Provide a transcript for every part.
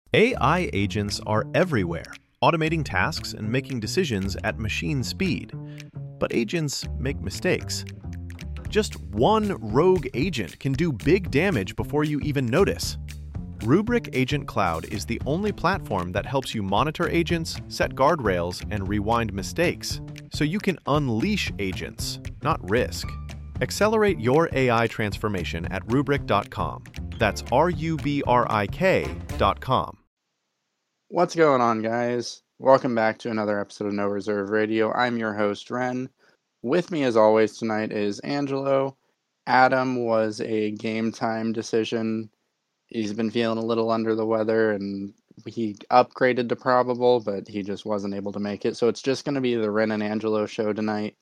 AI agents are everywhere, automating tasks and making decisions at machine speed. But agents make mistakes. Just one rogue agent can do big damage before you even notice. Rubrik Agent Cloud is the only platform that helps you monitor agents, set guardrails, and rewind mistakes, so you can unleash agents, not risk. Accelerate your AI transformation at Rubrik.com. That's RUBRIK.com. What's going on, guys? Welcome back to another episode of No Reserve Radio. I'm your host, Ren. With me, as always, tonight is Angelo. Adam was a game time decision. He's been feeling a little under the weather, and he upgraded to probable, but he just wasn't able to make it. So it's just going to be the Ren and Angelo show tonight.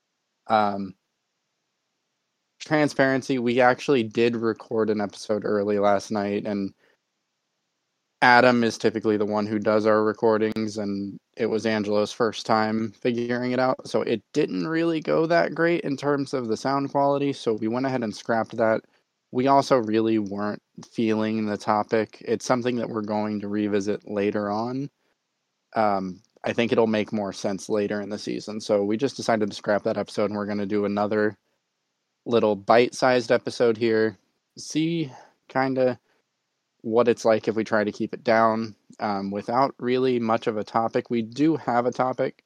Transparency, we actually did record an episode early last night, and Adam is typically the one who does our recordings, and it was Angelo's first time figuring it out, so it didn't really go that great in terms of the sound quality, so we went ahead and scrapped that. We also really weren't feeling the topic. It's something that we're going to revisit later on. I think it'll make more sense later in the season, so we just decided to scrap that episode, and we're going to do another little bite-sized episode here. See kind of what it's like if we try to keep it down without really much of a topic. We do have a topic,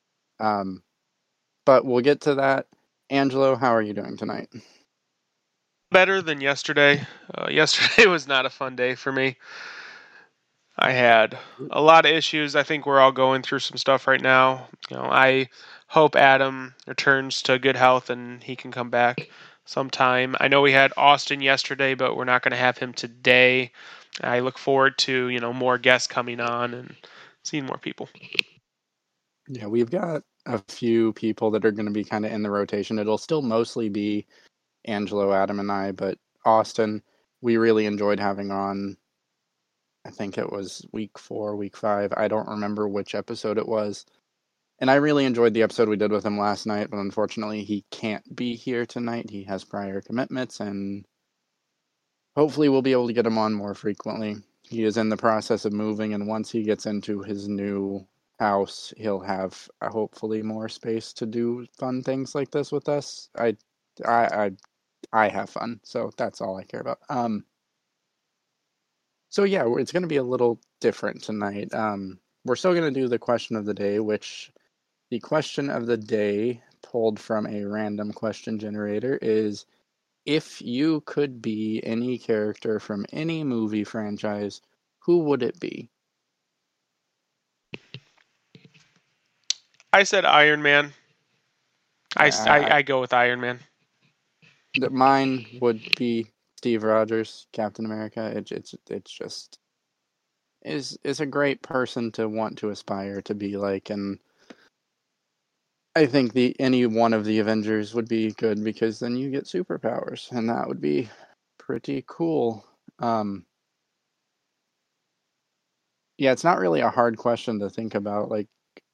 but we'll get to that. Angelo, how are you doing tonight? Better than yesterday. Yesterday was not a fun day for me. I had a lot of issues. I think we're all going through some stuff right now. I hope Adam returns to good health and he can come back sometime. I know we had Austin yesterday, but we're not going to have him today. I look forward to, more guests coming on and seeing more people. Yeah, we've got a few people that are going to be kind of in the rotation. It'll still mostly be Angelo, Adam, and I, but Austin, we really enjoyed having on. I think it was week 4, week 5. I don't remember which episode it was. And I really enjoyed the episode we did with him last night, but unfortunately he can't be here tonight. He has prior commitments, and hopefully we'll be able to get him on more frequently. He is in the process of moving, and once he gets into his new house, he'll have hopefully more space to do fun things like this with us. I have fun, so that's all I care about. So yeah, it's going to be a little different tonight. We're still going to do the question of the day, which the question of the day, pulled from a random question generator, is if you could be any character from any movie franchise, who would it be? I said Iron Man. I go with Iron Man. Mine would be Steve Rogers, Captain America. It's just is a great person to want to aspire to be like, and I think any one of the Avengers would be good because then you get superpowers, and that would be pretty cool. Yeah, it's not really a hard question to think about. Like,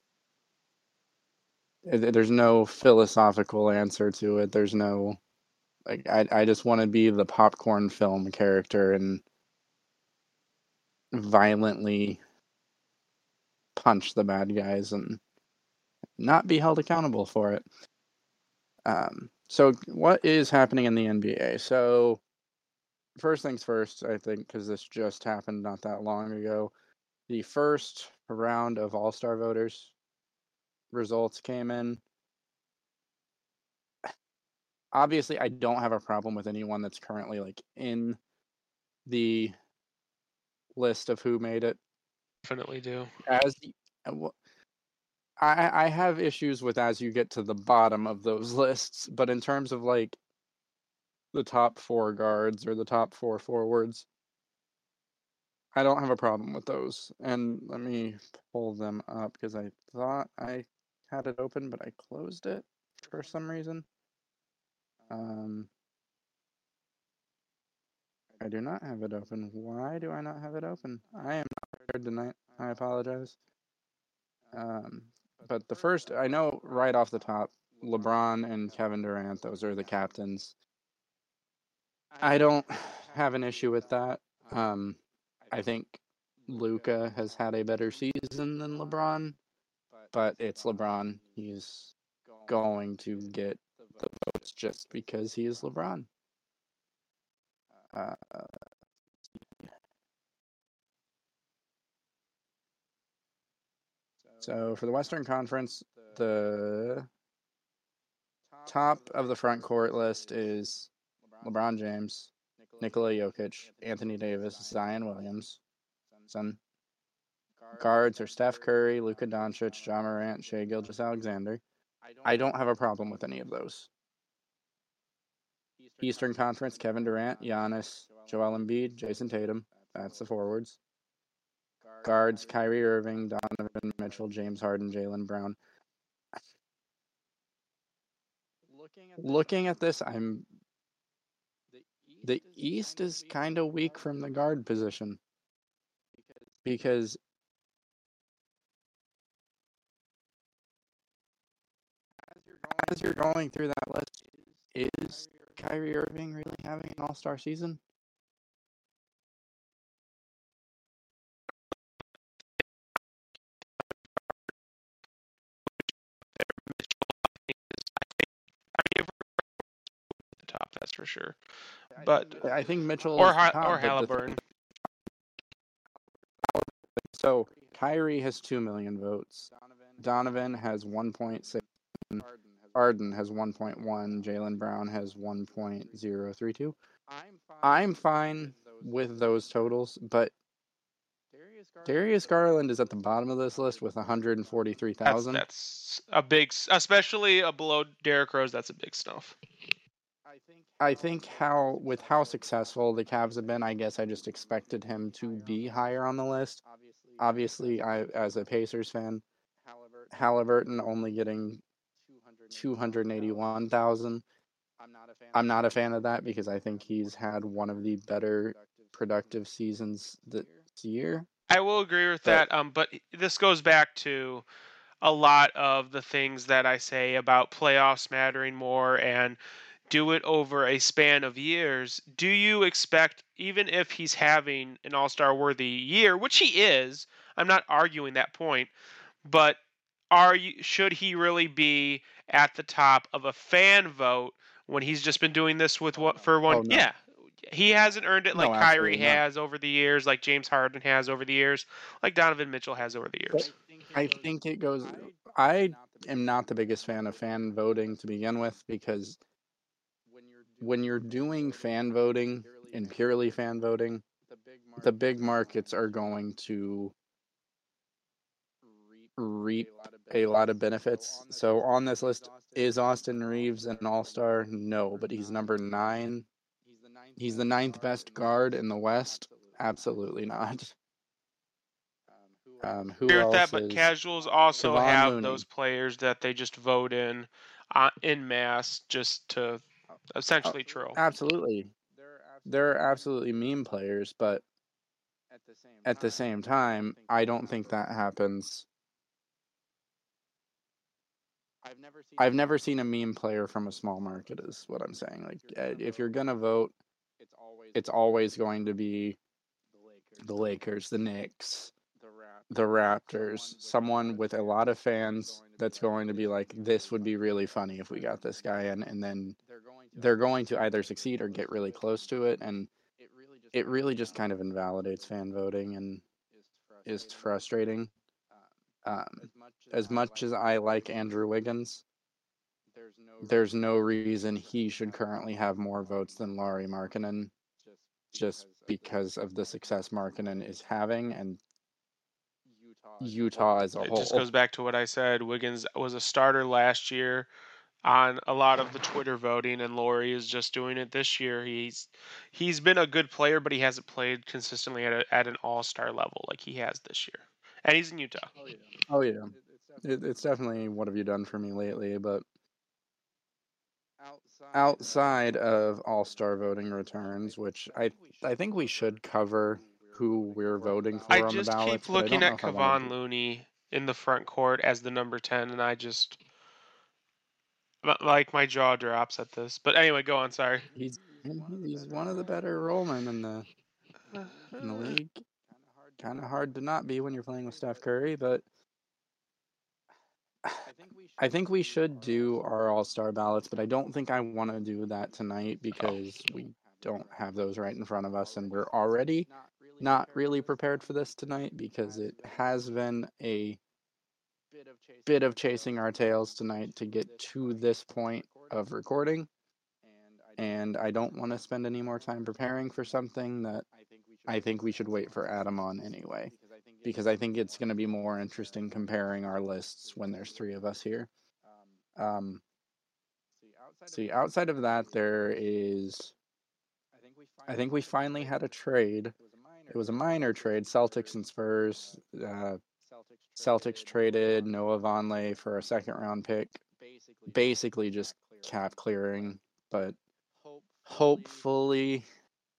there's no philosophical answer to it. There's no I just want to be the popcorn film character and violently punch the bad guys and not be held accountable for it. So what is happening in the NBA? So first things first, I think, because this just happened not that long ago, the first round of All-Star voters results came in. Obviously, I don't have a problem with anyone that's currently like in the list of who made it. Definitely do. I have issues with as you get to the bottom of those lists, but in terms of like the top 4 guards or the top 4 forwards, I don't have a problem with those. And let me pull them up because I thought I had it open, but I closed it for some reason. I do not have it open. Why do I not have it open? I am not prepared tonight. I apologize. But the first, I know right off the top, LeBron and Kevin Durant, those are the captains. I don't have an issue with that. I think Luka has had a better season than LeBron, but it's LeBron. He's going to get the votes just because he is LeBron. So for the Western Conference, the top of the front court list is LeBron James, Nikola Jokic, Anthony Davis, Zion Williamson. Guards are Steph Curry, Luka Doncic, Ja Morant, Shai Gilgeous-Alexander. I don't have a problem with any of those. Eastern Conference, Kevin Durant, Giannis, Joel Embiid, Jason Tatum. That's the forwards. Guards, Kyrie Irving, Donovan Mitchell, James Harden, Jaylen Brown. Looking at this, the East is kind of weak from the guard position because as you're going through that list, is Kyrie Irving really having an all-star season? The top, that's for sure. But I think Mitchell or is the top, or Halliburton. So Kyrie has 2 million votes. Donovan has 1.6. Harden has 1.1. Jaylen Brown has 1.032. I'm fine with those totals, but Darius Garland is at the bottom of this list with 143,000. That's a big, especially below Derrick Rose. That's a big snuff. I think how successful the Cavs have been, I guess I just expected him to be higher on the list. Obviously, as a Pacers fan, Halliburton only getting 281,000. I'm not a fan of that because I think he's had one of the better productive seasons this year. I will agree with that. But this goes back to a lot of the things that I say about playoffs mattering more and do it over a span of years. Do you expect, even if he's having an all-star worthy year, which he is, I'm not arguing that point, but should he really be at the top of a fan vote when he's just been doing this with for one? Oh, no. Yeah. He hasn't earned it like No, Kyrie absolutely not. has over the years, like James Harden has over the years, like Donovan Mitchell has over the years. I think it goes. I am not the biggest fan of fan voting to begin with because when you're doing fan voting and purely fan voting, the big markets are going to reap a lot of benefits. So on this list, is Austin Reeves an all-star? No, but he's number 9. He's the 9th best guard in the West? Absolutely not. Who Agree with else that, but is casuals also Kevon have Looney. those players that they just vote in mass just to essentially troll. Absolutely. They're absolutely meme players, but at the same time, I don't think that happens. I've never seen a meme player from a small market is what I'm saying. Like, if you're going to vote, it's always going to be the Lakers, the Knicks, the Raptors, someone with a lot of fans that's going to be like, this would be really funny if we got this guy in, and then they're going to either succeed or get really close to it, and it really just kind of invalidates fan voting and is frustrating. As much as I like Andrew Wiggins, there's no reason he should currently have more votes than Lauri Markkanen just because of the success Markkanen is having and Utah as a whole. It just goes back to what I said. Wiggins was a starter last year on a lot of the Twitter voting, and Lauri is just doing it this year. He's been a good player, but he hasn't played consistently at an all-star level like he has this year. And he's in Utah. Oh, yeah. It's definitely what have you done for me lately, but outside of all-star voting returns, which I think we should cover who we're voting for I on the just ballot. keep looking at Kevon Looney in the front court as the number 10, and I just like my jaw drops at this. But anyway, go on. Sorry. He's one of the better rollmen in the league. kind of hard to not be when you're playing with Steph Curry, but I think we should do our All-Star ballots, but I don't think I want to do that tonight because we don't have those right in front of us, and we're already not really prepared for this tonight because it has been a bit of chasing our tails tonight to get to this point of recording, and I don't want to spend any more time preparing for something that I think we should wait for Adam on anyway, because I think it's going to be more interesting comparing our lists when there's three of us here. See, outside of that, there is, I think we finally had a trade. It was a minor trade, Celtics and Spurs. Celtics traded Noah Vonleh for a second-round pick, basically just cap clearing, but hopefully,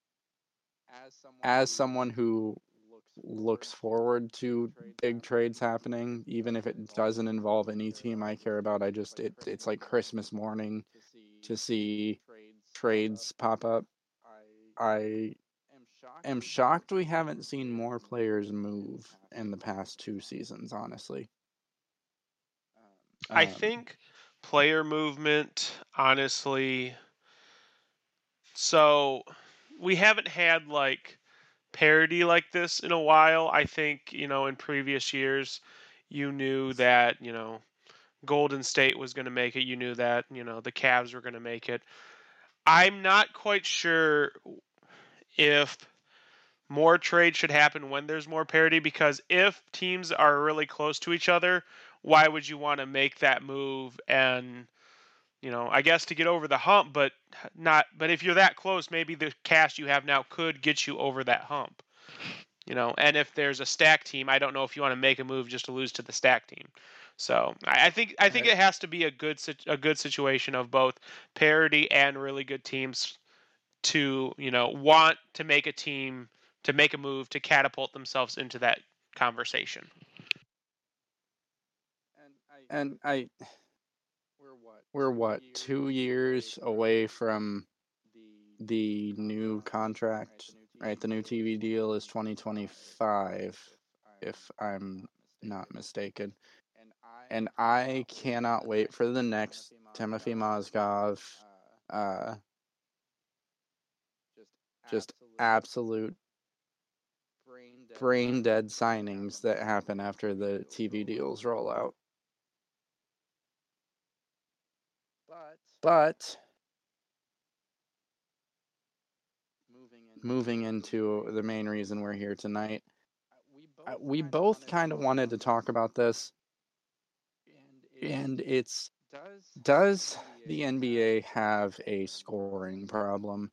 as someone who looks forward to big trades happening, even if it doesn't involve any team I care about, it's like Christmas morning to see trades pop up. I am shocked we haven't seen more players move in the past 2 seasons, honestly. I think player movement, honestly. So we haven't had like parity like this in a while. I think, in previous years, you knew that, Golden State was going to make it. You knew that, the Cavs were going to make it. I'm not quite sure if more trade should happen when there's more parity, because if teams are really close to each other, why would you want to make that move and I guess to get over the hump, but if you're that close, maybe the cast you have now could get you over that hump. And if there's a stack team, I don't know if you want to make a move just to lose to the stack team. So I think it has to be a good situation of both parity and really good teams to want to make a team, to make a move to catapult themselves into that conversation. And we're what, 2 years away from the new contract, right? The new TV deal is 2025, if I'm not mistaken. And I cannot wait for the next Timothy Mozgov, just absolute brain dead signings that happen after the TV deals roll out. But moving into the main reason we're here tonight, we both kind of wanted to talk about this, and it's, does the NBA have a scoring problem?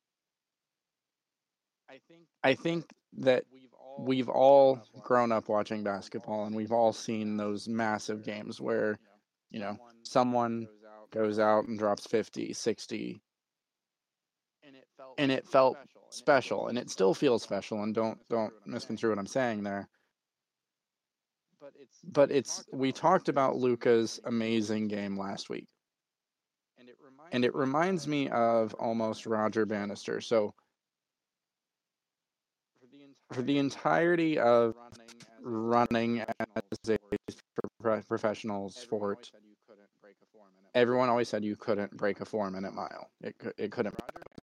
I think that we've all grown up watching basketball, and we've all seen those massive games where, someone goes out and drops 50, 60, and it felt special, and it still feels special, and don't misconstrue what I'm saying there. But we talked about Luka's amazing game last week, and it reminds me of almost Roger Bannister. So for the entirety of running as a professional sport, everyone always said you couldn't break a 4-minute mile. It couldn't.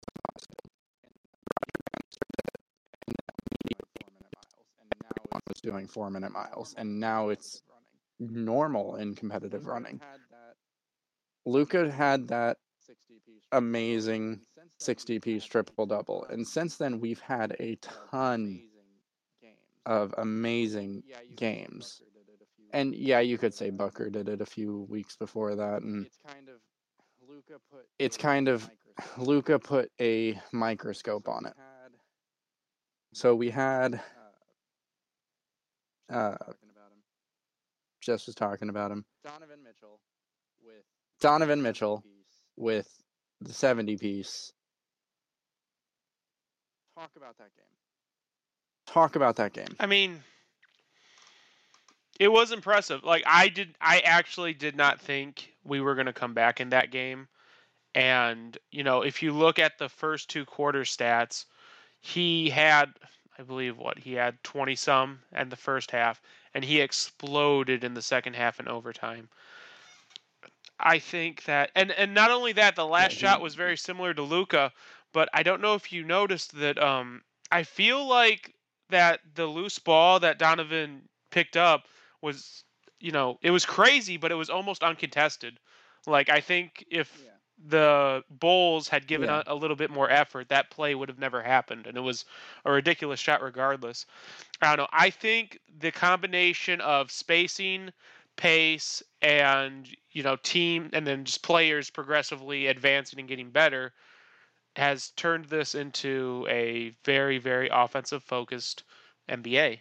Was doing 4-minute miles, and now it's normal in competitive running. Luka had that amazing 60-piece triple-double, and since then we've had a ton of amazing games. And yeah, you could say Booker did it a few weeks before that, and it's kind of Luka put a microscope on it. So we had Jess was talking about him. Donovan Mitchell with the 70-piece. Talk about that game. I mean, it was impressive. Like I actually did not think we were going to come back in that game. And, if you look at the first 2 quarter stats, he had, I believe he had 20 some in the first half, and he exploded in the second half in overtime. I think that, and not only that, the last shot was very similar to Luka, but I don't know if you noticed that. I feel like that the loose ball that Donovan picked up was, it was crazy, but it was almost uncontested. Like, I think if the Bulls had given a little bit more effort, that play would have never happened, and it was a ridiculous shot regardless. I don't know. I think the combination of spacing, pace, and team, and then just players progressively advancing and getting better has turned this into a very, very offensive focused NBA.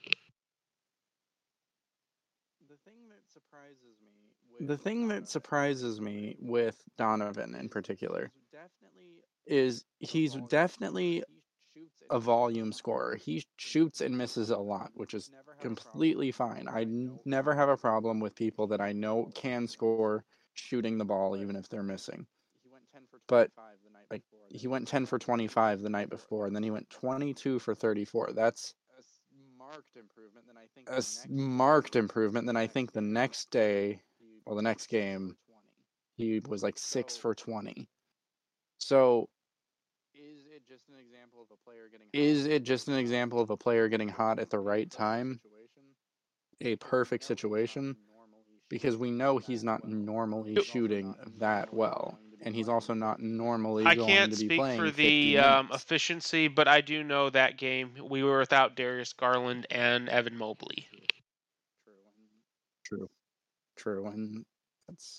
The thing that surprises me with Donovan in particular is he's definitely a volume scorer. He shoots and misses a lot, which is completely fine. I never have a problem with people that I know can score shooting the ball even if they're missing. But like he went 10 for 25 the night before, and then he went 22 for 34. That's a marked improvement. Then I think the next day, or the next game, he was like 6 for 20. So is it just an example of a player getting hot at the right time? A perfect situation? Because we know he's not normally shooting that well, and he's also not normally I going can't to be speak playing for 50 the minutes. efficiency, but I do know that game we were without Darius Garland and Evan Mobley. True, and that's.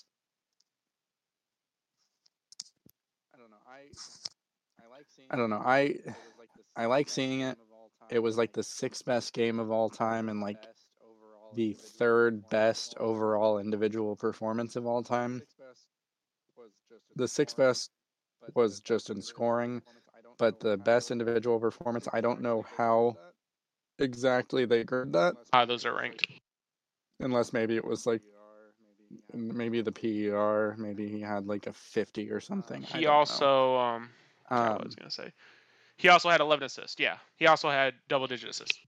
I don't know. I like seeing it. It was like the sixth best game of all time, and like the third best overall individual performance of all time. The sixth best was just in scoring, but the best individual performance, I don't know how exactly they grade that. Those are ranked. Unless maybe it was like, maybe the PER, maybe he had like a 50 or something. He also, what was I going to say? He also had 11 assists. Yeah, he also had double-digit assists.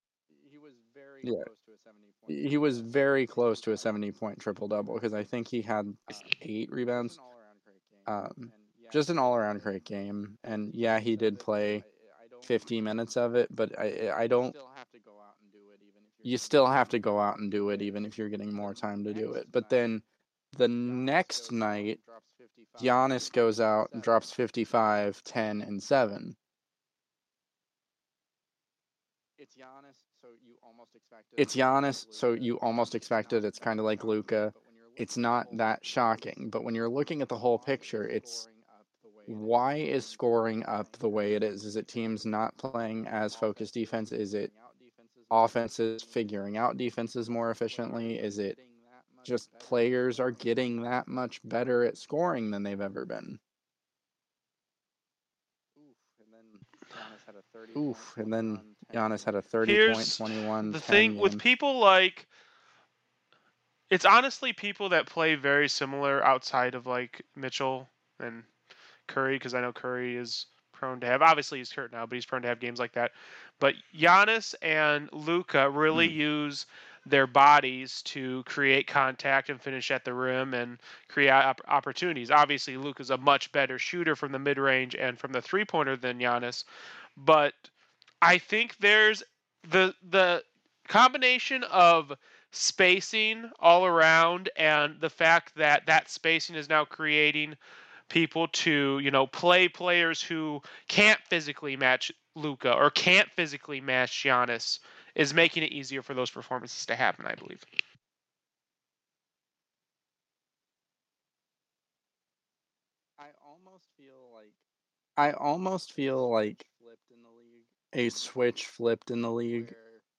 He was very close to a 70-point triple-double because I think he had 8 rebounds. Just an all-around great game. And yeah, he did play 50 minutes of it, but I don't. You still have to go out and do it even if you're getting more time to do it. But then the next night, Giannis goes out and drops 55, 10, and 7. It's Giannis, so you almost expect it. It's kind of like Luka. It's not that shocking. But when you're looking at the whole picture, it's why is scoring up the way it is? Is it teams not playing as focused defense? Is it offenses figuring out defenses more efficiently? Is it just players are getting that much better at scoring than they've ever been? And then Giannis had a 30-point, 21, the 10 thing game. with people like, it's honestly people that play very similar outside of like Mitchell and Curry, because I know Curry is prone to have, obviously he's hurt now, but he's prone to have games like that. But Giannis and Luka really use their bodies to create contact and finish at the rim and create opportunities. Obviously, Luka's a much better shooter from the mid-range and from the three-pointer than Giannis, but I think there's the combination of spacing all around and the fact that that spacing is now creating people to, play players who can't physically match Luka or can't physically match Giannis is making it easier for those performances to happen, I believe. I almost feel like a switch flipped in the league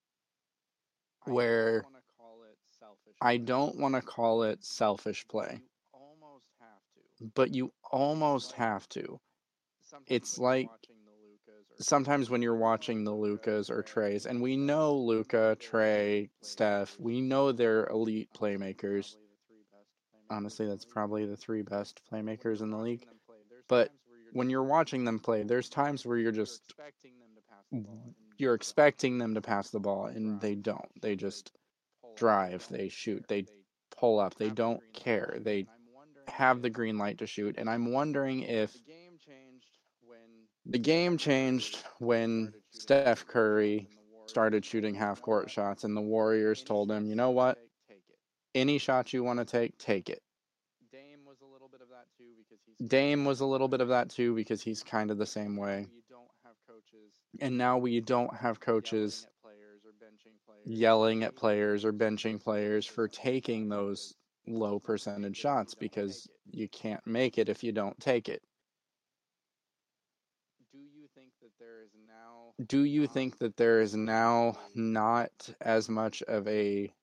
where I don't want to call it selfish play, but you almost have to. It's like sometimes when you're watching the Lukas or Trays, and we know Luka, Trey, Steph, we know they're elite playmakers. Honestly, that's probably the 3 best playmakers in the league. But when you're watching them play, there's times where you're just you're expecting them to pass the ball, and they don't. They just drive, they shoot, they pull up, they don't care. They have the green light to shoot, and I'm wondering if the game changed when Steph Curry started shooting half-court shots, and the Warriors told him, you know what? Any shot you want to take it. Dame was a little bit of that too because he's kind of the same way. And now we don't have coaches yelling at players or benching players for taking those low percentage shots because you can't make it if you don't take it. Do you think that there is now not as much of a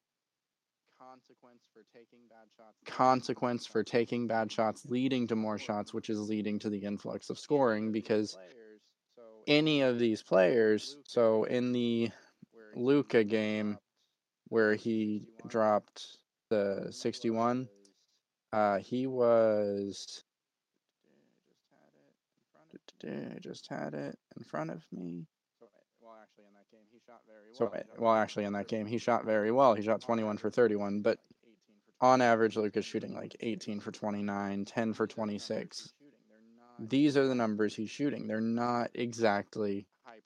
consequence for taking bad shots leading to more shots, which is leading to the influx of scoring? Because any of these players, so in the Luka game where he dropped the 61, he was... I just had it in front of me. Actually, in that game, he shot very well. He shot 21 for 31, but on average, Luka's shooting like 18 for 29, 10 for 26. These are the numbers he's shooting. They're not exactly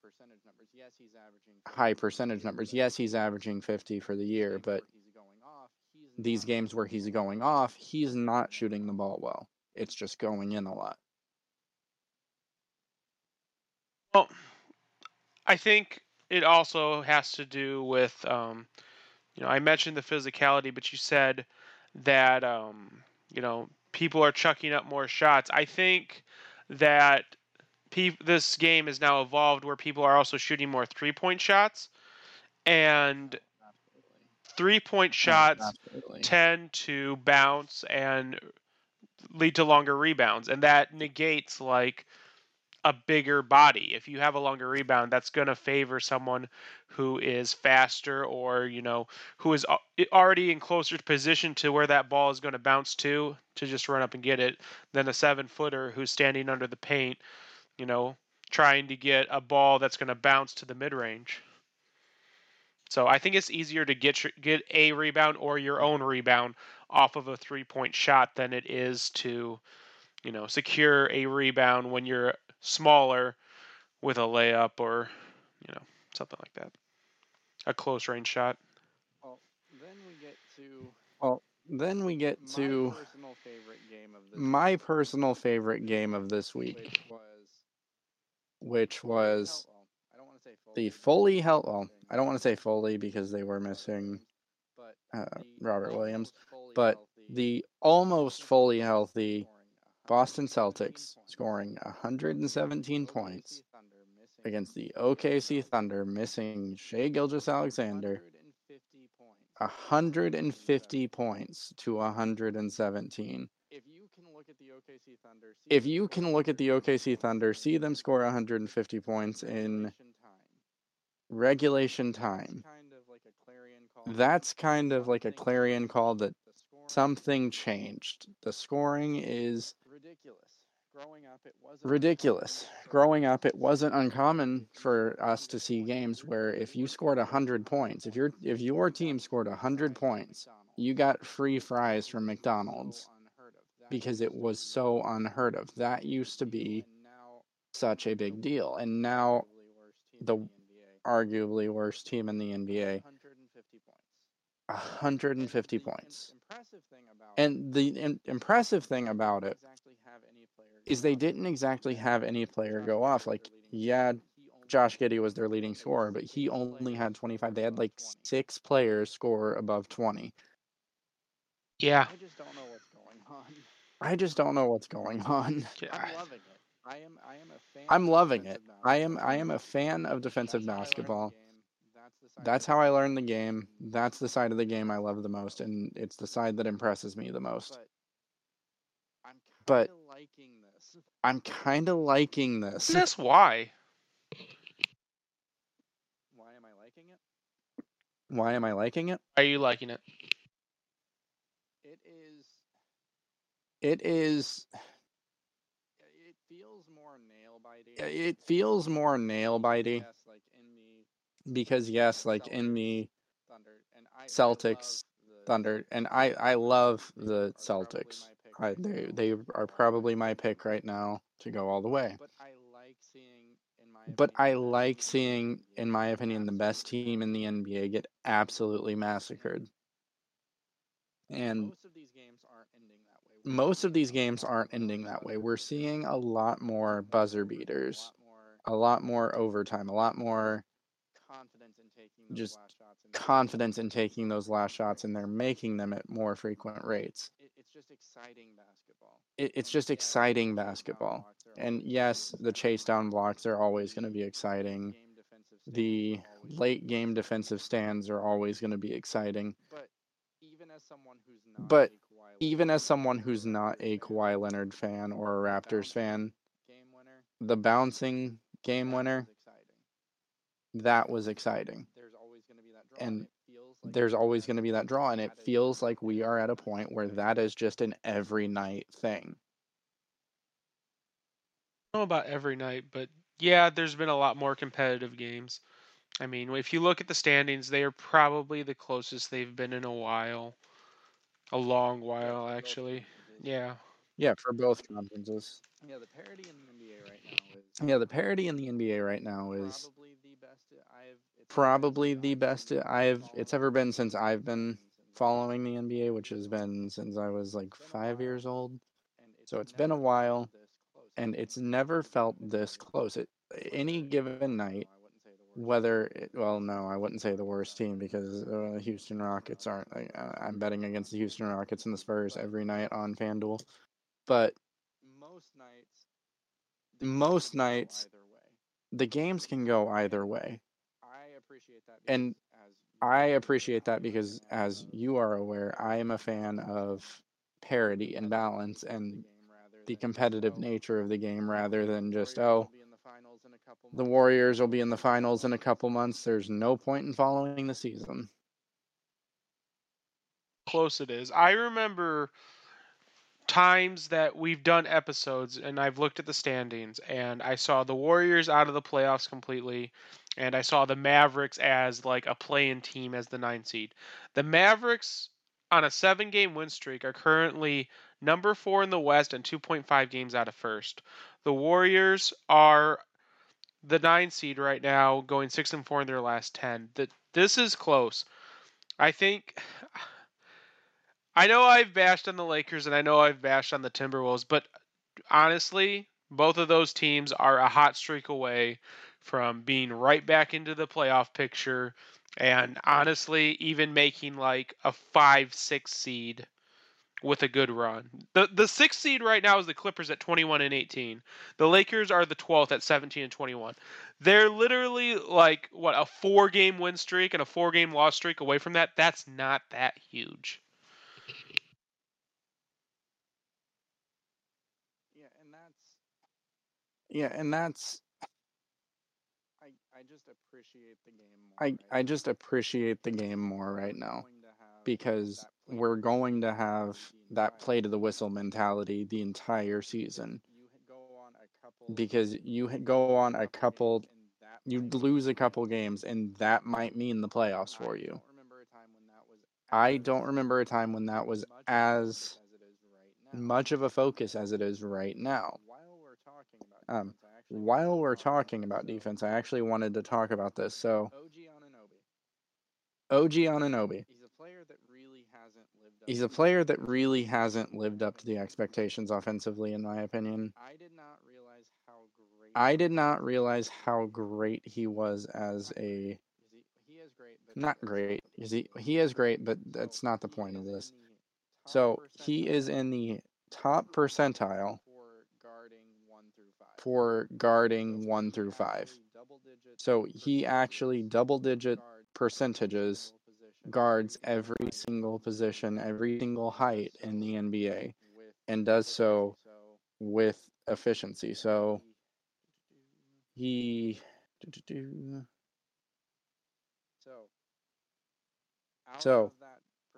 high percentage numbers. Yes, he's averaging 50 for the year, but these games where he's going off, he's not shooting the ball well. It's just going in a lot. Well, I think it also has to do with, I mentioned the physicality, but you said that, people are chucking up more shots. I think that this game has now evolved where people are also shooting more three-point shots, and three-point shots tend to bounce and lead to longer rebounds, and that negates like a bigger body. If you have a longer rebound, that's going to favor someone who is faster or, who is already in closer position to where that ball is going to bounce to just run up and get it, than a 7-footer who's standing under the paint, trying to get a ball that's going to bounce to the mid-range. So I think it's easier to get a rebound or your own rebound off of a three-point shot than it is to, secure a rebound when you're smaller with a layup or, something like that. A close range shot. Then we get to my personal favorite game of this week, which was the fully healthy. Well, I don't want to say fully because they were missing Robert Williams, but the almost fully healthy Boston Celtics scoring 117 points against the OKC Thunder, missing Shai Gilgeous-Alexander. 150 points to 117. If you can look at the OKC Thunder, see them score 150 points in regulation time. That's kind of like a clarion call that something changed. The scoring is ridiculous. Growing up, it wasn't uncommon for us to see games where if you scored 100 points, if your team scored 100 points, you got free fries from McDonald's because it was so unheard of. That used to be such a big deal. And now the arguably worst team in the NBA, 150 points. And the impressive thing about it is they didn't exactly have any player go off. Like, yeah, Josh Giddey was their leading scorer, but he only had 25. They had like 6 players score above 20. Yeah. I just don't know what's going on. Yeah. I'm loving it. I am a fan of defensive basketball. That's how I learned the game. That's the side of the game I love the most, and it's the side that impresses me the most. But I'm kind of liking this. That's why. Why am I liking it? Why am I liking it? Are you liking it? It feels more nail bitey. because yes, like in me, Celtics, Thunder, and I love the Celtics. They are probably my pick right now to go all the way. But I like seeing, in my opinion, the best team in the NBA get absolutely massacred. And most of these games aren't ending that way. We're seeing a lot more buzzer beaters, a lot more overtime, a lot more just confidence in taking those last shots, and they're making them at more frequent rates. It's just exciting basketball. And yes, the chase down blocks are always going to be exciting. The late game defensive stands are always going to be exciting. But even as someone who's not a Kawhi Leonard fan or a Raptors fan, the bouncing game winner, that was exciting. And there's always going to be that draw, and it feels like we are at a point where that is just an every night thing. I don't know about every night, but yeah, there's been a lot more competitive games. I mean, if you look at the standings, they are probably the closest they've been in a while. A long while, actually. Yeah. Yeah, for both conferences. Yeah, the parity in the NBA right now is probably the best it's ever been since I've been following the NBA, which has been since I was like 5 years old. So it's been a while, and it's never felt this close. Any given night, no, I wouldn't say the worst team, because Houston Rockets aren't. I'm betting against the Houston Rockets and the Spurs every night on FanDuel, but most nights the games can go either way. And I appreciate that because, as you are aware, I am a fan of parity and balance and the competitive nature of the game, rather than just, oh, the Warriors will be in the finals in a couple months. There's no point in following the season. Close it is. I remember times that we've done episodes and I've looked at the standings and I saw the Warriors out of the playoffs completely, and I saw the Mavericks as like a play-in team as the 9 seed. The Mavericks on a 7-game win streak are currently number 4 in the West and 2.5 games out of first. The Warriors are the 9 seed right now, going 6-4 in their last 10. This is close. I think I know I've bashed on the Lakers and I know I've bashed on the Timberwolves, but honestly, both of those teams are a hot streak away from being right back into the playoff picture, and honestly, even making like a 5-6 seed with a good run. The 6th seed right now is the Clippers at 21-18. The Lakers are the 12th at 17-21. They're literally like what, a 4-game win streak and a 4-game loss streak away from that. That's not that huge. I just appreciate the game more right now, because we're going to have that play to the whistle mentality the entire season. Because you go on a couple, you lose a couple games, and that might mean the playoffs for you. I don't remember a time when that was as much of a focus as it is right now. While we're talking about defense, I actually wanted to talk about this. So, OG Anunoby. He's a player that really hasn't lived up to the expectations offensively, in my opinion. I did not realize how great he was as a... Not great. He is great, but that's not the point of this. So he is in the top percentile for guarding 1 through 5. So he actually double-digit percentages guards every single position, every single height in the NBA, and does so with efficiency. So he... So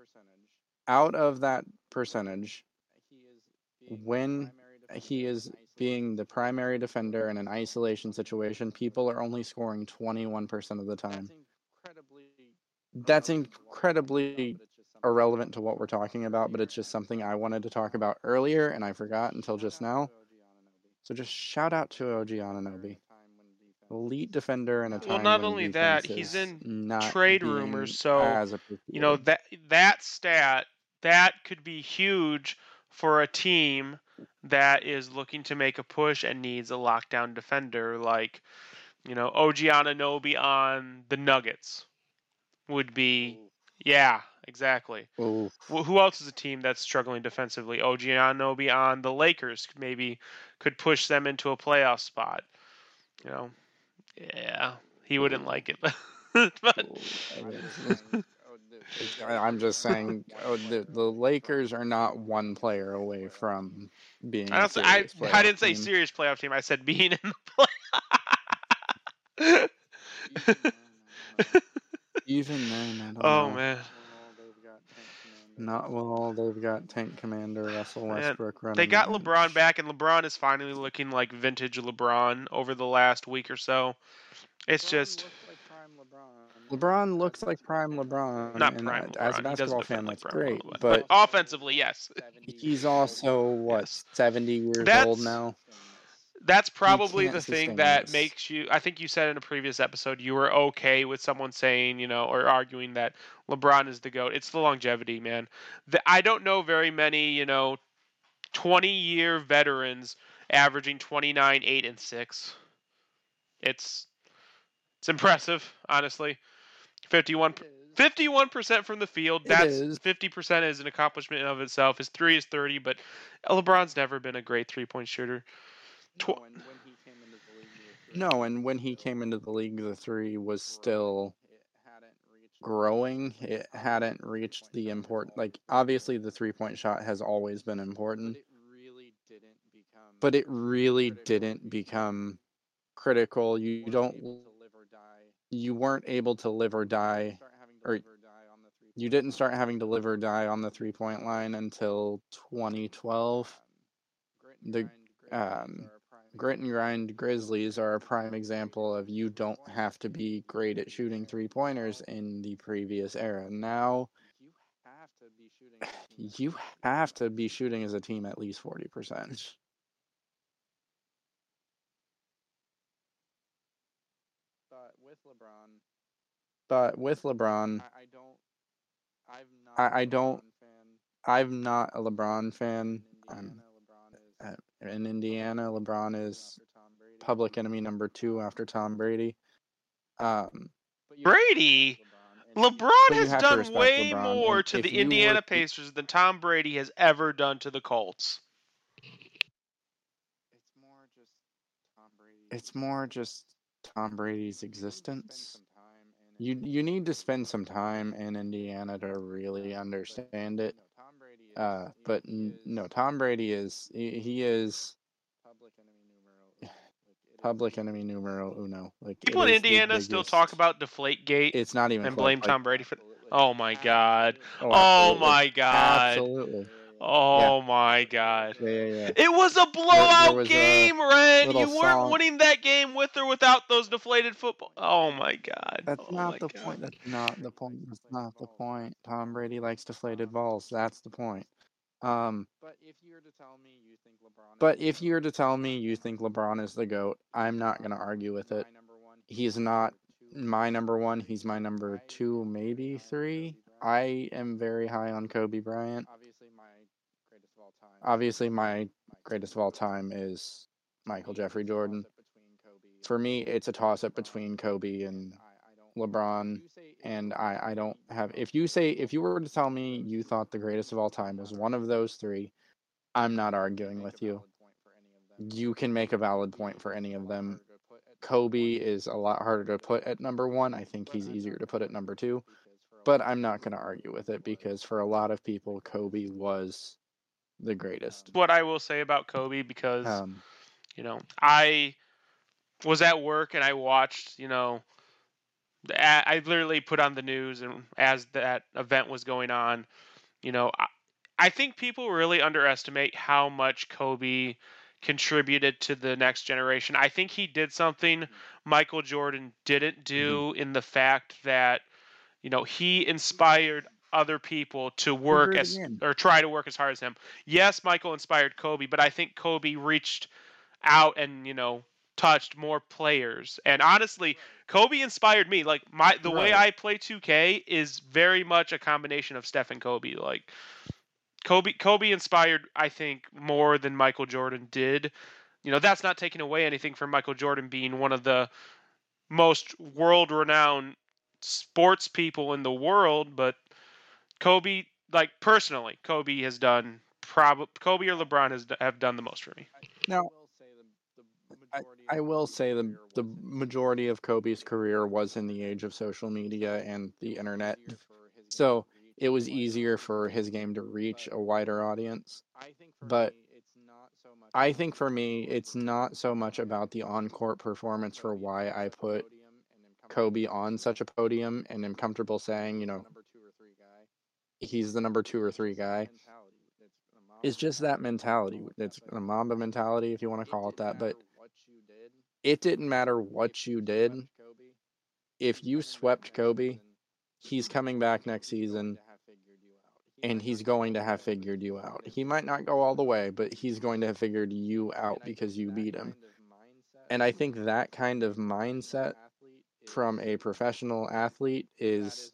out of that percentage, when he is being the primary defender in an isolation situation, people are only scoring 21% of the time. That's incredibly irrelevant to what we're talking about, but it's just something I wanted to talk about earlier, and I forgot until just now. So just shout out to OG Anunoby. Elite defender in a time Well, not when only defense that, he's is in not trade being rumors, so as appreciated. that stat that could be huge for a team that is looking to make a push and needs a lockdown defender, like OG Anunoby on the Nuggets would be. Yeah, exactly. Ooh. Who else is a team that's struggling defensively? OG Anunoby on the Lakers maybe could push them into a playoff spot. Yeah, he wouldn't like it, but I'm just saying, the Lakers are not one player away from being a serious playoff I didn't say team. serious playoff team. I said being in the playoff. Even then, I don't Oh know. man. Not well. They've got Tank Commander Russell Westbrook running. They got the LeBron back, and LeBron is finally looking like vintage LeBron over the last week or so. It's just LeBron looks like prime LeBron. not and prime LeBron. As a basketball fan, like that's great. LeBron, but offensively, yes. He's also 70 years old now. That's probably the thing sustain that this. makes you. I think you said in a previous episode you were okay with someone saying, or arguing that LeBron is the GOAT. It's the longevity, man. I don't know very many, 20-year veterans averaging 29, 8, and 6. It's impressive, honestly. 51% from the field. That's 50% is an accomplishment in of itself. His 3 is 30, but LeBron's never been a great 3-point shooter. And when he came into the league, the 3 was still growing. It hadn't reached the important. Obviously, the 3-point shot has always been important, but it really didn't become critical. You weren't able to live or die, or you didn't start having to live or die on the 3-point line until 2012. The Grit and Grind Grizzlies are a prime example of you don't have to be great at shooting 3-pointers in the previous era. Now, you have to be shooting as a team at least 40%. But with LeBron, I'm not a LeBron fan. In Indiana, LeBron is public enemy number 2 after Tom Brady. Brady? LeBron has done way LeBron. more to the Indiana Pacers than Tom Brady has ever done to the Colts. It's more just Tom Brady's existence. You need to spend some time in Indiana to really understand it. But no, Tom Brady is he is public enemy numero uno. People in Indiana still talk about Deflategate. It's not even and blame Tom Brady for. Oh my God! Oh my God! Absolutely. Oh my God! Yeah. It was a blowout was game, Ren. You weren't song. winning that game with or without those deflated football. Oh my God! That's not the point. That's not the point. That's not the point. Tom Brady likes deflated balls. That's the point. But if you were to tell me you think LeBron is the GOAT, I'm not going to argue with it. He's not my number 1. He's my number 2, maybe 3. I am very high on Kobe Bryant. Obviously, my greatest of all time is Michael Jeffrey Jordan. For me, it's a toss-up between Kobe and LeBron, and I don't have. If you were to tell me you thought the greatest of all time was one of those 3, I'm not arguing with you. You can make a valid point for any of them. Kobe is a lot harder to put at number 1. I think he's easier to put at number 2, but I'm not going to argue with it because for a lot of people, Kobe was the greatest. What I will say about Kobe, because I was at work and I watched, I literally put on the news, and as that event was going on, I think people really underestimate how much Kobe contributed to the next generation. I think he did something Michael Jordan didn't do in the fact that, he inspired other people to work or try to work as hard as him. Yes, Michael inspired Kobe, but I think Kobe reached out and, touched more players. And honestly, Kobe inspired me. Like the way I play 2K is very much a combination of Steph and Kobe. Like Kobe inspired, I think, more than Michael Jordan did. That's not taking away anything from Michael Jordan being one of the most world-renowned sports people in the world, but Kobe, like personally, Kobe has done Kobe or LeBron have done the most for me. Now, I will say the majority of Kobe's career was in the age of social media and the internet, so it was easier for his game to reach a wider audience. But I think for me, it's not so much about the on-court performance for why I put Kobe on such a podium and am comfortable saying, he's the number 2 or 3 guy. It's just that mentality. It's a Mamba mentality, if you want to call it that. But it didn't matter what you did. If you swept Kobe, he's coming back next season, and he's going to have figured you out. He might not go all the way, but he's going to have figured you out because you beat him. And I think that kind of mindset from a professional athlete is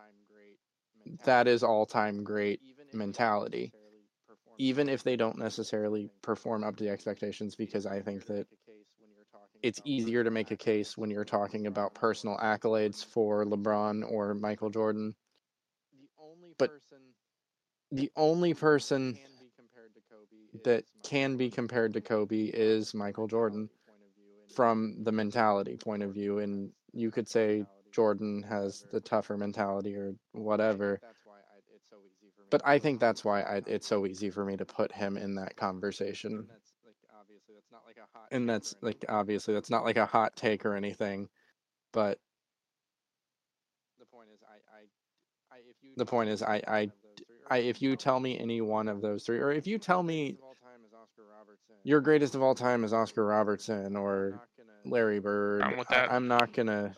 all-time great mentality. Even if they don't necessarily perform up to the expectations, because I think that it's easier to make a case when you're talking about personal accolades for LeBron or Michael Jordan. But the only person that can be compared to Kobe is Michael Jordan from the mentality point of view. And you could say Jordan has the tougher mentality or whatever. But I think that's why it's so easy for me to put him in that conversation. And that's like obviously that's not like a hot take or anything, but the point is if you tell me any one of those three, or if you tell me your greatest of all time is Oscar Robertson or Larry Bird, I'm not gonna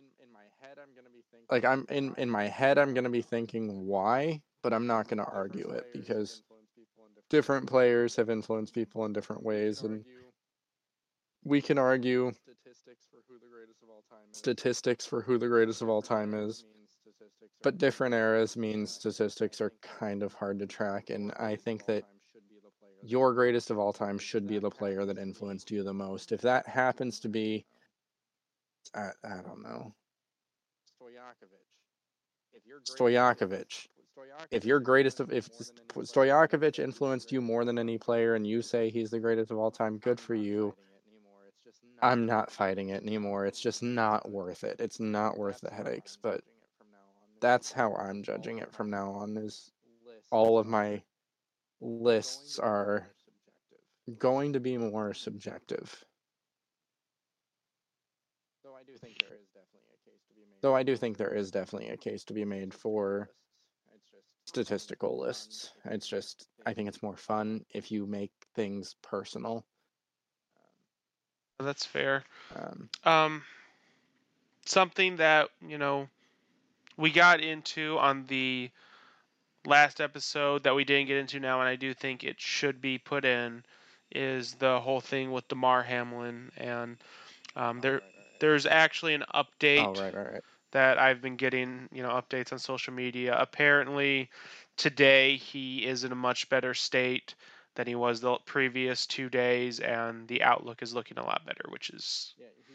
like I'm in my head I'm gonna be thinking why, but I'm not gonna argue it because different players have influenced people in different ways, and we can argue statistics for who the greatest of all time is, but different eras mean statistics are kind of hard to track, and I think that your greatest of all time should be the player that influenced you the most. If that happens to be, I don't know, Stojakovic. If Stojakovic influenced you more than any player and you say he's the greatest of all time, good for you. I'm not fighting it anymore. It's just not worth it. It's not worth the headaches. But that's how I'm judging it from now on, is all of my lists are going to be more subjective. Though I do think there is definitely a case to be made for statistical lists. It's just, I think it's more fun if you make things personal. That's fair. Something that, we got into on the last episode that we didn't get into now, and I do think it should be put in, is the whole thing with Damar Hamlin. And there's actually an update that I've been getting, updates on social media. Apparently today he is in a much better state than he was the previous 2 days, and the outlook is looking a lot better, which is...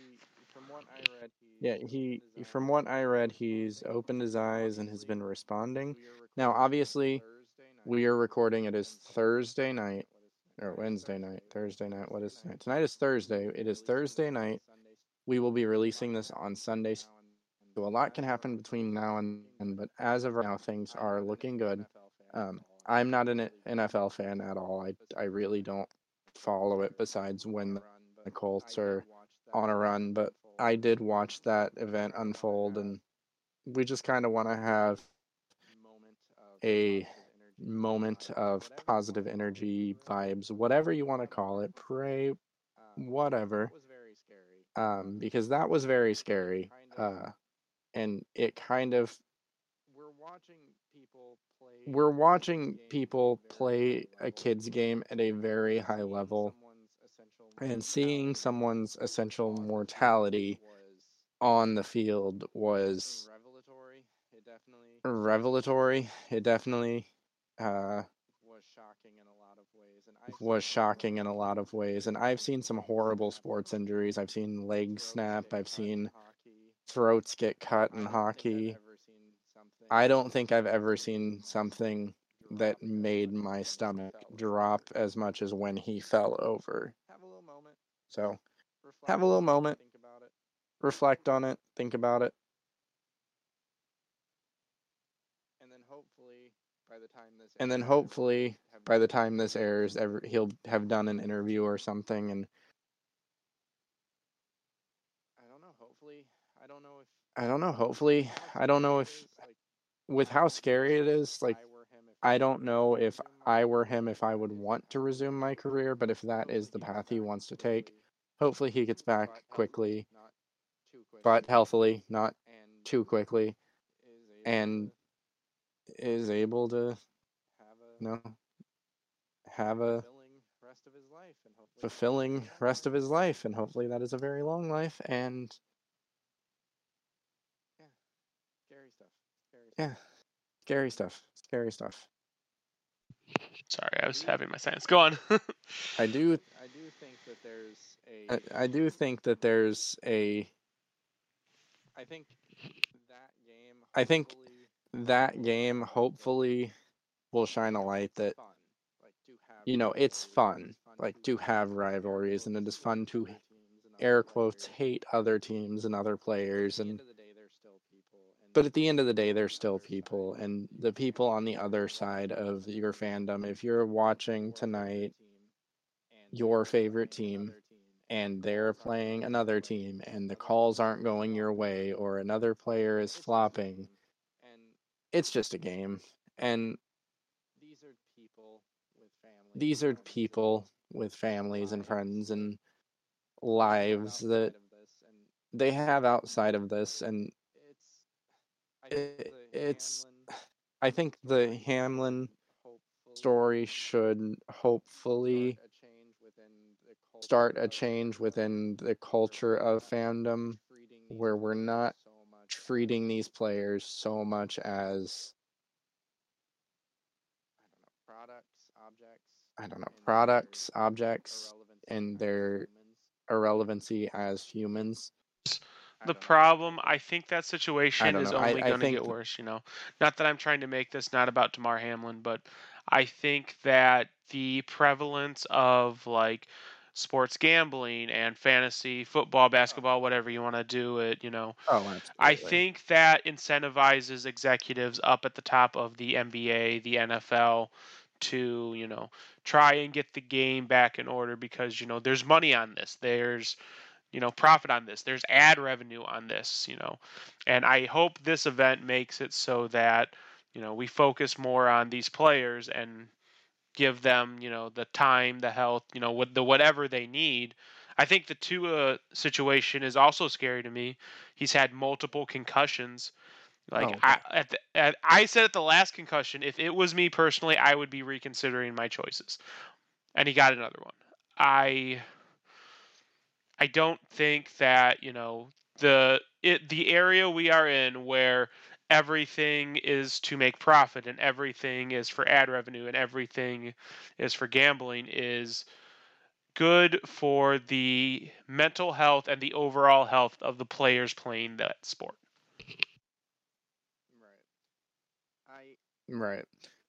From what I read, he's opened his eyes and has been responding. Now, obviously, we are recording. It is Thursday night, or Wednesday night, Thursday night. What is tonight? Tonight is Thursday. It is Thursday night. We will be releasing this on Sunday. So a lot can happen between now and then, but as of right now, things are looking good. I'm not an NFL fan at all. I really don't follow it besides when the Colts are on a run, but I did watch that event unfold, and we just kind of want to have a moment of positive energy, vibes, whatever you want to call it, pray, whatever, because that was very scary. And it kind of, we're watching people play a kids game at a very high level and seeing someone's essential mortality on the field was revelatory. It definitely was shocking in a lot of ways. And I've seen some horrible sports injuries. I've seen legs snap. I've seen throats get cut in hockey. I don't think I've ever seen something that made my stomach drop as much as when he fell over. So have a little moment, reflect on it, think about it. And then hopefully by the time this airs, he'll have done an interview or something. And I don't know if with how scary it is, like, I don't know if I were him, if I would want to resume my career, but if that is the path he wants to take, hopefully he gets back quickly, but healthily, not too quickly, and is able to, you know, have a fulfilling rest of his life, and hopefully that is a very long life. And yeah, scary stuff. Sorry, I was having my silence. Go on. I do think that there's a I think that game hopefully will shine a light that, it's fun, like, to have rivalries, and it is fun to, air quotes, hate other teams and other players. But at the end of the day, they're still people, and the people on the other side of your fandom, if you're watching tonight your favorite team and they're playing another team and the calls aren't going your way or another player is flopping, it's just a game. And these are people with families and friends and lives that they have outside of this. And it's I think the Hamlin story should hopefully start a change within the culture of fandom, where we're not treating these players so much as, products, objects, and their irrelevancy as humans. The problem, I think that situation is know. only I going to think get worse, Not that I'm trying to make this not about Damar Hamlin, but I think that the prevalence of, like, sports gambling and fantasy football, basketball, whatever you want to do it, Oh, I absolutely. think that incentivizes executives up at the top of the NBA, the NFL to, try and get the game back in order because, there's money on this. There's, profit on this. There's ad revenue on this, And I hope this event makes it so that, we focus more on these players and give them, the time, the health, the whatever they need. I think the Tua situation is also scary to me. He's had multiple concussions. Like, I said at the last concussion, if it was me personally, I would be reconsidering my choices. And he got another one. I don't think that, the area we are in where everything is to make profit and everything is for ad revenue and everything is for gambling is good for the mental health and the overall health of the players playing that sport. Right.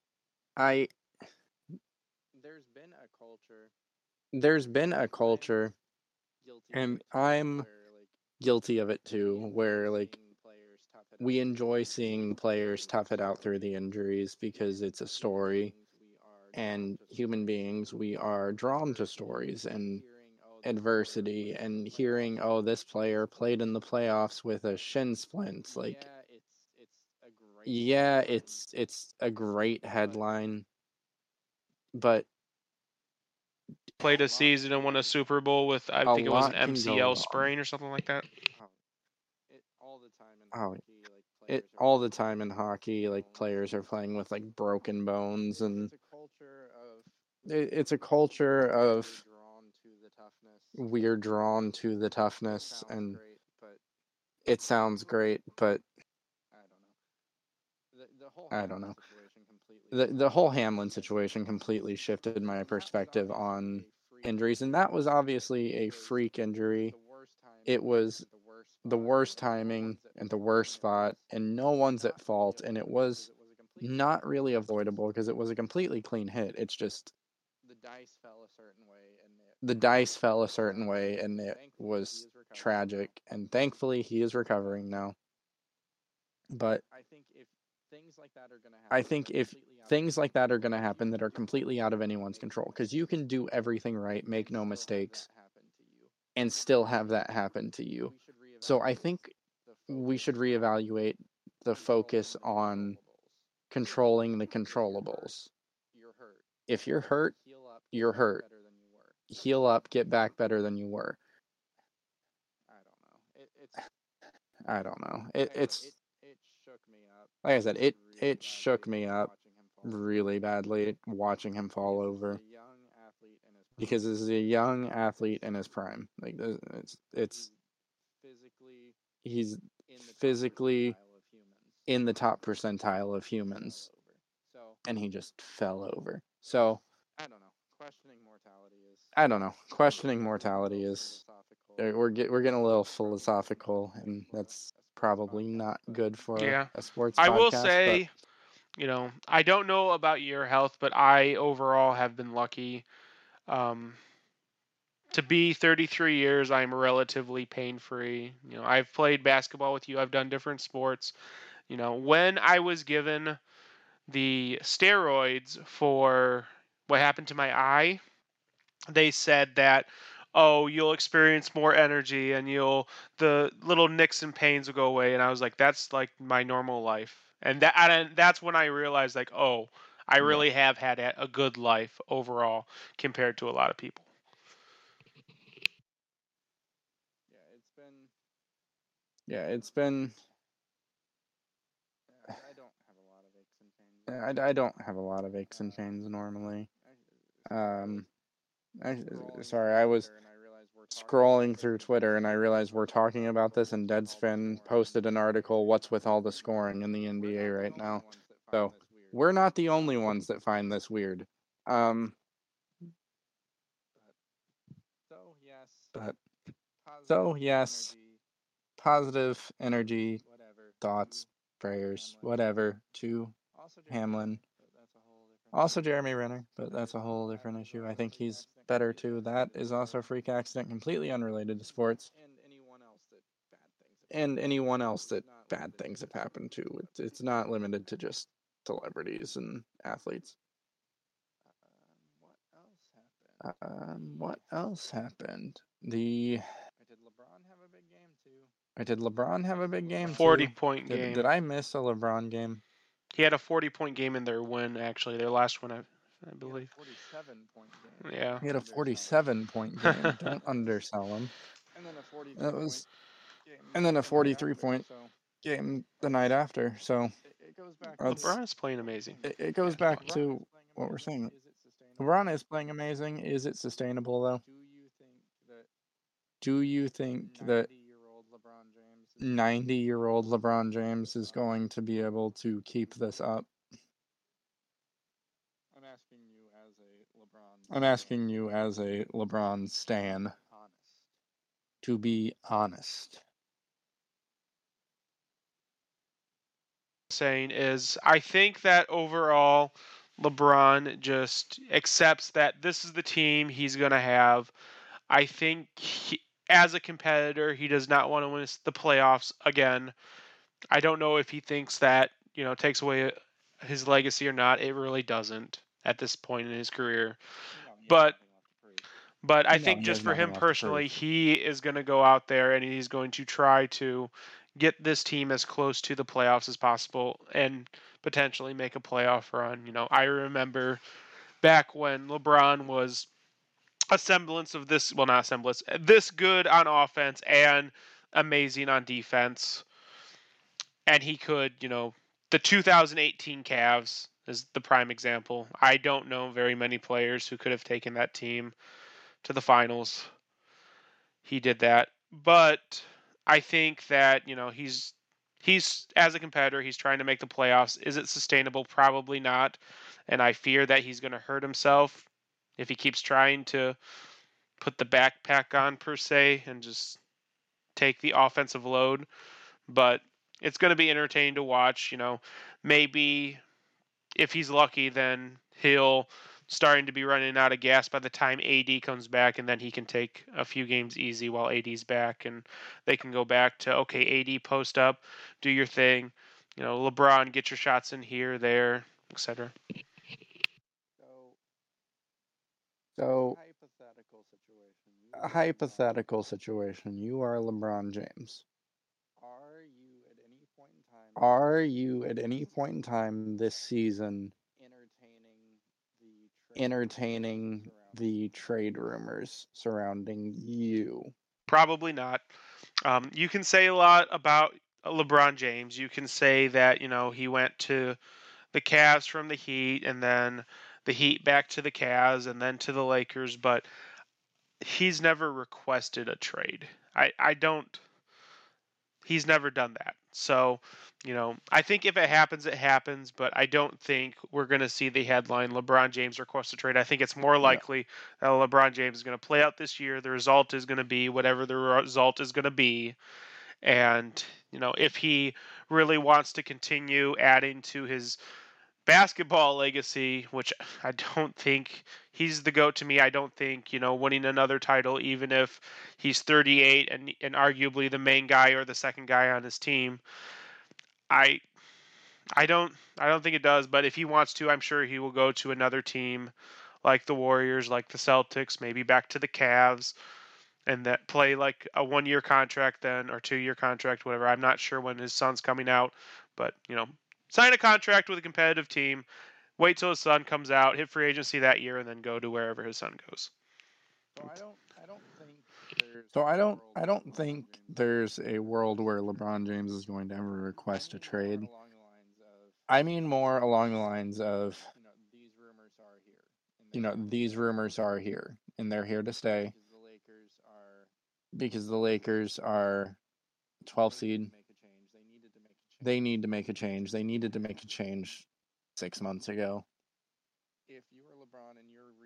There's been a culture, and I'm guilty of it too, where, like, we enjoy seeing players tough it out through the injuries because it's a story. And human beings, we are drawn to stories and adversity, and hearing, oh, this player played in the playoffs with a shin splint. Like, Yeah, it's a great headline, but Played a season and won a Super Bowl with, I a think it was an lot can go MCL wrong. sprain or something like that. All the time in hockey, like players are playing with like broken bones, and it's a culture of we're drawn to the toughness, and it sounds great, but I don't know. The whole Hamlin situation completely shifted my perspective on injuries, and that was obviously a freak injury. It was the worst timing and the worst spot, and no one's at fault, and it was not really avoidable because it was a completely clean hit. It's just the dice fell a certain way, and it was tragic, and thankfully he is recovering now. But I think if things like that are going to happen that are completely out of anyone's control, because you can do everything right, make no mistakes, and still have that happen to you. So I think we should reevaluate the focus on controlling the controllables. If you're hurt, you're hurt. Heal up, get back better than you were. I don't know. It's like I said, it shook me up really badly watching him fall over, because this is a young athlete in his prime. Like he's physically in the top percentile of humans, and he just fell over. So I don't know. Questioning mortality is we're getting a little philosophical, and that's probably not good for a sports podcast. I will say, I don't know about your health, but I overall have been lucky. To be 33 years, I'm relatively pain-free. I've played basketball with you. I've done different sports. When I was given the steroids for what happened to my eye, they said that, oh, you'll experience more energy and the little nicks and pains will go away. And I was like, that's like my normal life. And that's when I realized, like, oh, I really have had a good life overall compared to a lot of people. It's been. I don't have a lot of aches and pains normally. Sorry, I was scrolling through Twitter and I realized we're talking about this, and Deadspin posted an article, "What's with all the scoring in the NBA right now?" So we're not the only ones that find this weird. So yes, positive energy, thoughts, prayers, whatever, to Hamlin. Also Jeremy Renner, but that's a whole different issue. I think he's better too. That is also a freak accident, completely unrelated to sports. And anyone else that bad things have happened to. It's not limited to just celebrities and athletes. What else happened? Did LeBron have a big game too? 40-point game. Did I miss a LeBron game? He had a 40-point game in their win, actually. Their last win, I believe. Yeah. He had a 47-point game. Don't undersell him. And then a 43-point game the night after. So LeBron is playing amazing. It goes back to what we're saying. LeBron is playing amazing. Is it sustainable though? Do you think that 90-year-old LeBron James is going to be able to keep this up? I'm asking you as a LeBron stan to be honest. Saying is, I think that overall LeBron just accepts that this is the team he's going to have. I think as a competitor, he does not want to win the playoffs again. I don't know if he thinks that, takes away his legacy or not. It really doesn't at this point in his career. But I think just for him personally, he is going to go out there and he's going to try to get this team as close to the playoffs as possible and potentially make a playoff run. I remember back when LeBron was a semblance of this, well, not a semblance, this good on offense and amazing on defense. And he could, the 2018 Cavs is the prime example. I don't know very many players who could have taken that team to the finals. He did that. But I think that, he's as a competitor, he's trying to make the playoffs. Is it sustainable? Probably not. And I fear that he's going to hurt himself if he keeps trying to put the backpack on per se and just take the offensive load. But it's going to be entertaining to watch. Maybe if he's lucky, then he'll starting to be running out of gas by the time AD comes back, and then he can take a few games easy while AD's back, and they can go back to, okay, AD post up, do your thing. LeBron, get your shots in here, there, etc. So hypothetical situation. You are LeBron James. Are you at any point in time this season entertaining the trade rumors surrounding you? Probably not. You can say a lot about LeBron James. You can say that, he went to the Cavs from the Heat, and then the Heat back to the Cavs, and then to the Lakers, but he's never requested a trade. He's never done that. So, I think if it happens, it happens, but I don't think we're going to see the headline LeBron James requests a trade. I think it's more likely that LeBron James is going to play out this year. The result is going to be whatever the result is going to be. And, if he really wants to continue adding to his basketball legacy, which I don't think he's the GOAT to me. I don't think, winning another title, even if he's 38 and arguably the main guy or the second guy on his team, I don't think it does. But if he wants to, I'm sure he will go to another team like the Warriors, like the Celtics, maybe back to the Cavs, and that play like a 1-year contract then, or 2-year contract, whatever. I'm not sure when his son's coming out, but sign a contract with a competitive team, wait till his son comes out, hit free agency that year, and then go to wherever his son goes. I don't think there's a world where LeBron James is going to ever request a trade. I mean more along the lines of, these rumors are here, and they're here to stay. Because the Lakers are 12 seed. They need to make a change. They needed to make a change 6 months ago. If you were LeBron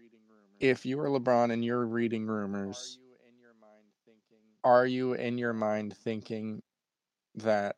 and you're reading rumors, are you in your mind thinking that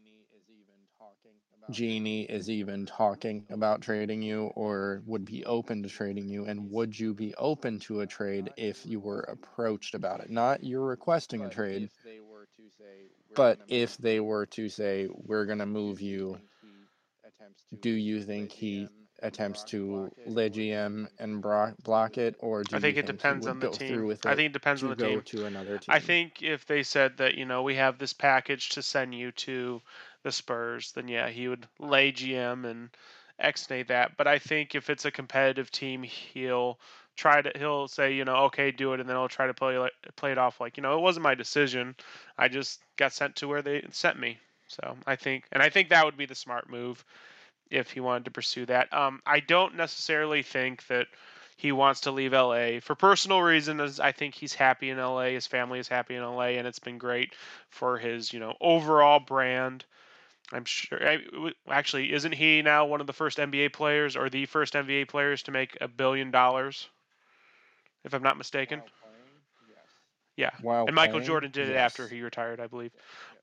Jeannie is even talking about trading you, or would be open to trading you? And would you be open to a trade if you were approached about it? Not you're requesting a trade, but if they were to say, we're going to move you, do you think he attempts to lay GM and block it, or do I think you it depends on the team. I think it depends on the team. To another team? I think if they said that, we have this package to send you to the Spurs, then yeah, he would lay GM and exnate that. But I think if it's a competitive team, he'll say, okay, do it, and then he'll try to play it off like, it wasn't my decision. I just got sent to where they sent me. So I think that would be the smart move if he wanted to pursue that. I don't necessarily think that he wants to leave LA for personal reasons. I think he's happy in LA. His family is happy in LA, and it's been great for his, overall brand. I'm sure. Actually, isn't he now one of the first NBA players, or the first NBA players to make $1 billion? If I'm not mistaken. Yeah. And Michael Jordan did it after he retired, I believe.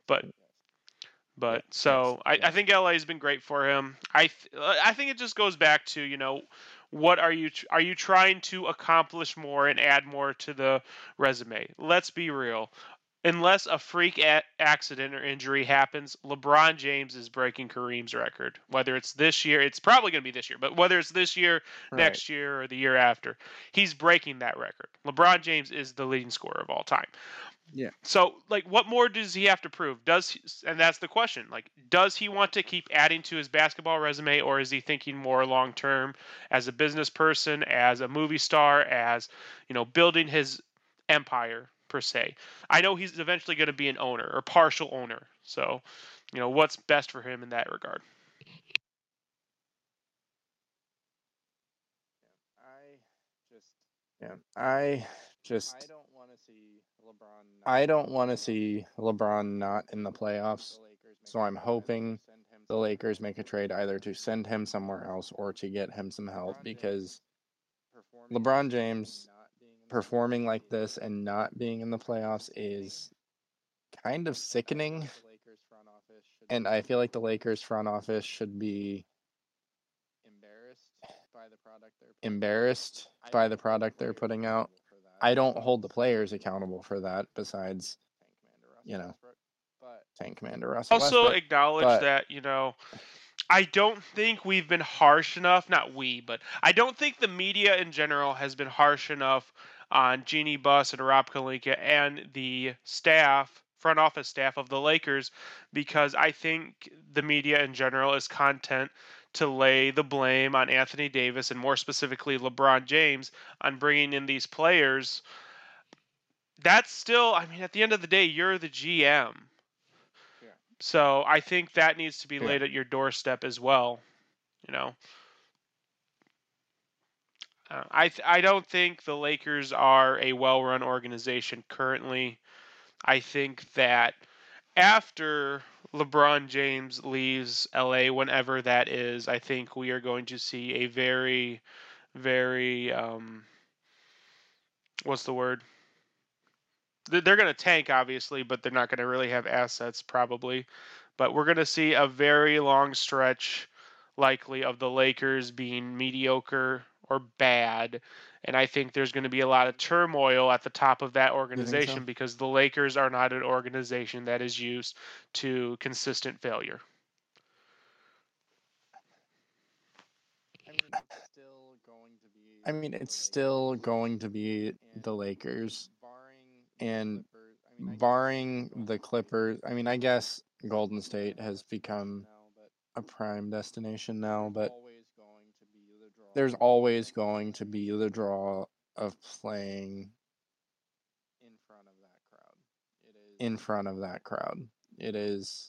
But so I think LA has been great for him. I think it just goes back to, what are you trying to accomplish more and add more to the resume? Let's be real. Unless a freak accident or injury happens, LeBron James is breaking Kareem's record. Whether it's this year, it's probably going to be this year, but whether it's this year, next year, or the year after, he's breaking that record. LeBron James is the leading scorer of all time. Yeah. So, like, what more does he have to prove? And that's the question. Like, does he want to keep adding to his basketball resume, or is he thinking more long term as a business person, as a movie star, as building his empire per se? I know he's eventually going to be an owner or partial owner. So, what's best for him in that regard? I just I don't want to see LeBron not in the playoffs. So I'm hoping the Lakers make a trade either to send him somewhere else or to get him some help, because LeBron James performing like this and not being in the playoffs is kind of sickening. And I feel like the Lakers front office should be embarrassed by the product they're putting out. I don't hold the players accountable for that, besides, Tank Commander Russell Also Westbrook. acknowledge But that, I don't think we've been harsh enough, not we, but I don't think the media in general has been harsh enough on Jeannie Buss and Rob Pelinka and the front office staff of the Lakers, because I think the media in general is content to lay the blame on Anthony Davis and more specifically LeBron James on bringing in these players. That's still, I mean, at the end of the day, you're the GM. So I think that needs to be laid at your doorstep as well. I don't think the Lakers are a well-run organization currently. I think that after LeBron James leaves LA, whenever that is, I think we are going to see a very, very what's the word? They're going to tank, obviously, but they're not going to really have assets, probably. But we're going to see a very long stretch, likely, of the Lakers being mediocre or bad. And I think there's going to be a lot of turmoil at the top of that organization because the Lakers are not an organization that is used to consistent failure. I mean, it's still going to be the Lakers. And barring the Clippers, I mean, I guess Golden State has become a prime destination now, but there's always going to be the draw of playing in front of that crowd. It is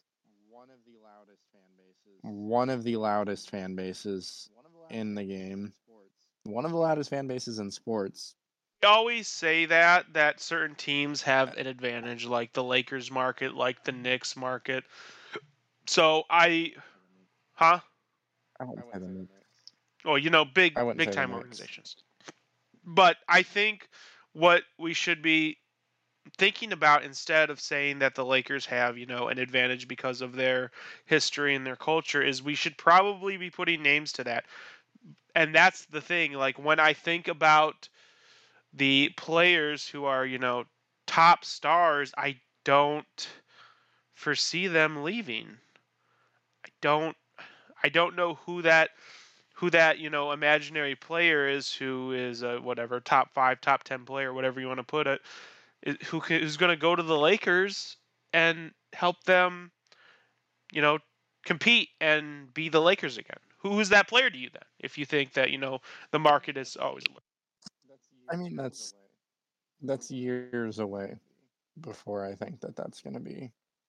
one of the loudest fan bases in the game. One of the loudest fan bases in sports. We always say that certain teams have an advantage, like the Lakers market, like the Knicks market. So I wouldn't say the Knicks. Well, big time organizations. But I think what we should be thinking about, instead of saying that the Lakers have, an advantage because of their history and their culture, is we should probably be putting names to that. And that's the thing. Like, when I think about the players who are, top stars, I don't foresee them leaving. I don't know who that imaginary player is, who is a whatever top 5, top 10 player, whatever you want to put it, who's going to go to the Lakers and help them, compete and be the Lakers again. Who's that player to you then? If you think that the market is always. I mean, that's years away before I think that's going to be.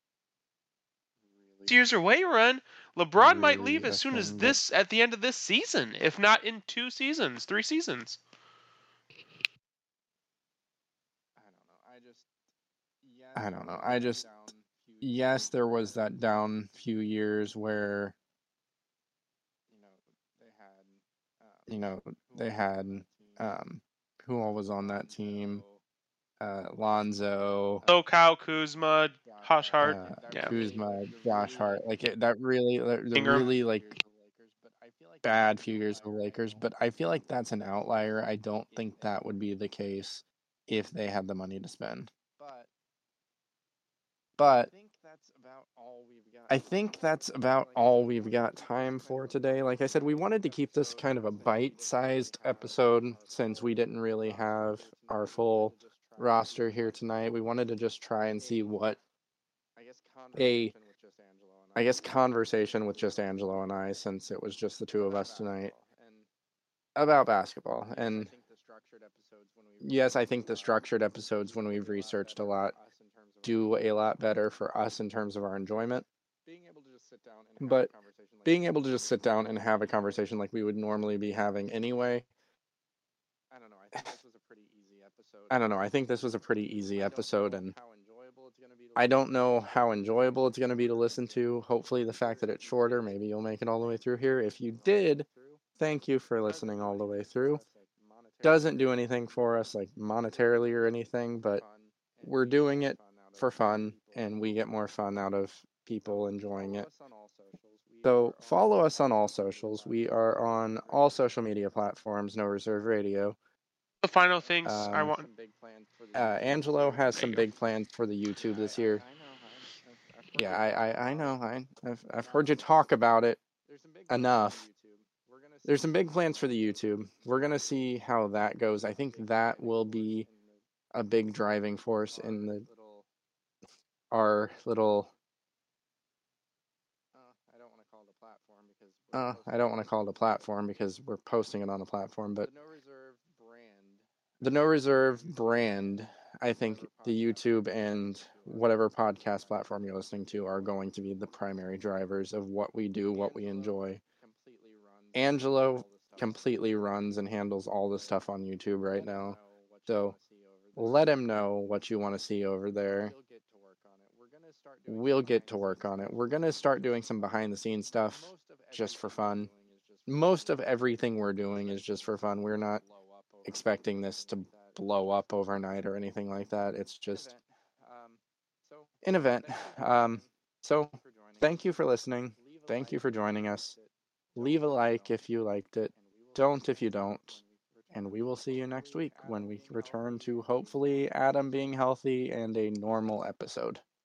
Years away, run. LeBron really might leave as soon as at the end of this season, if not in 2 seasons, 3 seasons. I don't know. Yes, there was that down few years where, they had, who all was on that team? Lonzo. Kyle Kuzma, Josh Hart. Kuzma, Josh Hart. That really bad few years of the Lakers, but I feel like that's an outlier. I don't think that would be the case if they had the money to spend. But I think that's about all we've got time for today. Like I said, we wanted to keep this kind of a bite-sized episode since we didn't really have our full roster here tonight. We wanted to just try and see what I guess conversation with just Angelo and I, since it was just the two of us tonight, about basketball. And yes, I think the structured episodes, when we've researched a lot, do a lot better for us in terms of our enjoyment. But being able to just sit down and have a conversation like we would normally be having anyway, I don't know. I think this was a pretty easy episode, and I don't know how enjoyable it's going to be to listen to. Hopefully, the fact that it's shorter, maybe you'll make it all the way through here. If you did, thank you for listening all the way through. Doesn't do anything for us, like monetarily or anything, but we're doing it for fun, and we get more fun out of people enjoying it. So follow us on all socials. We are on all social media platforms, No Reserve Radio. The final things I want. Angelo has some big plans for the YouTube this year. Yeah, I know. I've heard you talk about it enough. There's some big plans for the YouTube. We're gonna see how that goes. I think that will be a big driving force in our little. I don't want to call it a platform because we're posting it on a platform, but the No Reserve brand, I think the YouTube and whatever podcast platform you're listening to are going to be the primary drivers of what we do, what we enjoy. Angelo completely runs and handles all the stuff on YouTube right now. So let him know what you want to see over there. We'll get to work on it. We're going to start doing some behind the scenes stuff just for fun. Most of everything we're doing is just for fun. We're not expecting this to blow up overnight or anything like that. It's just an event. So thank you for listening. Thank you for joining us. Leave a like if you liked it. Don't if you don't. And we will see you next week when we return to hopefully Adam being healthy and a normal episode.